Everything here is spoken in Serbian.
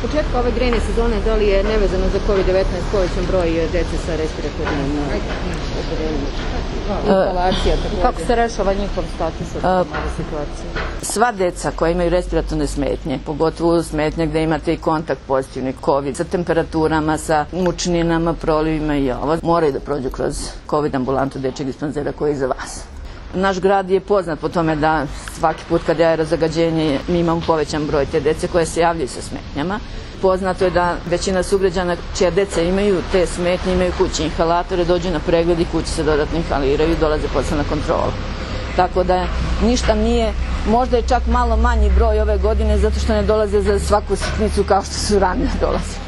početka ove grejne sezone, da li je nevezano za COVID-19 povećan broj dece sa respiratornim oboljenjima? Kako se rešava njihov status od ove situacije? Sva deca koja imaju respiratorne smetnje, pogotovo smetnje gde imate i kontakt pozitivni COVID, sa temperaturama, sa mučninama, prolivima i ovo, moraju da prođu kroz COVID ambulantu dečjeg dispanzera koji je iza vas. Naš grad je poznat po tome da svaki put kad je aerozagađenje mi imamo povećan broj te dece koje se javljaju sa smetnjama. Poznato je da većina sugrađana čija deca imaju te smetnje, imaju kući inhalatore, dođu na pregled i kući se dodatno inhaliraju i dolaze posle na kontrolu. Tako da ništa nije, možda je čak malo manji broj ove godine zato što ne dolaze za svaku sitnicu kao što su ranije dolazili.